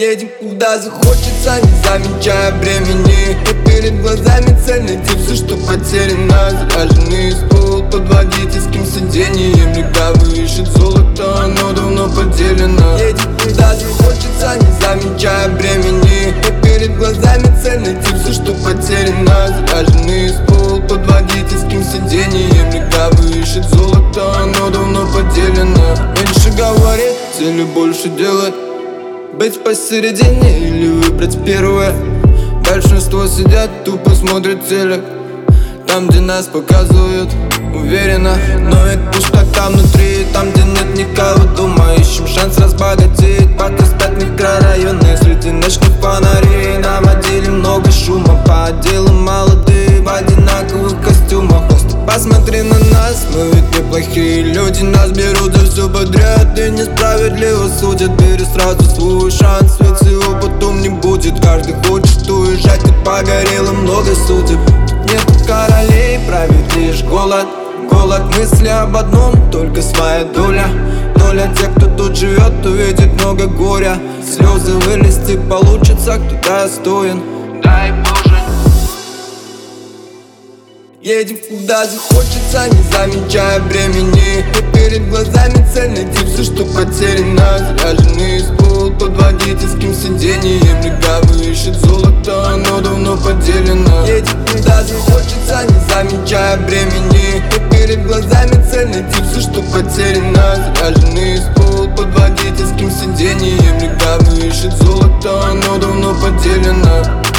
Едем куда захочется, не замечая времени. И перед глазами цель найти все, что потеряно. Заряженный ствол под водительским сиденьем. Легавый ищет золото, оно давно поделено. Едем куда захочется, не замечая времени. И перед глазами цель найти все, что потеряно. Заряженный ствол под водительским сиденьем. Легавый ищет золото, оно давно поделено. Меньше говорит, цели больше делать. Быть посередине или выбрать первое. Большинство сидят, тупо смотрят телек. Там, где нас показывают, уверенно. Но это пустота внутри, там, где нет никого дома. Ищем шанс разбогатеть, пока спят микрорайоны. Среди ночных фонарей наводили много шума. По отделам молодые в одинаковых костюмах. Просто посмотри на нас, мы ведь неплохие люди. Нас берут за все подряд и несправедливо судят. Бери сразу свой шанс, ведь его потом не будет. Каждый хочет уезжать, и погорело много судеб. Нету королей, правит лишь голод. Голод мысли об одном, только своя доля. Доля тех, кто тут живет, увидит много горя. Слезы вылезти получится, кто достоин. Дай Боже. Едем куда захочется, не замечая времени. И перед глазами цель найти все, что потеряно. Заряженный ствол под водительским сиденьем. Легавый ищет золото, оно давно поделено. Едем куда захочется, не замечая времени. И перед глазами цель найти все, что потеряно. Заряженный ствол под водительским сиденьем. Легавый ищет золото, оно давно поделено.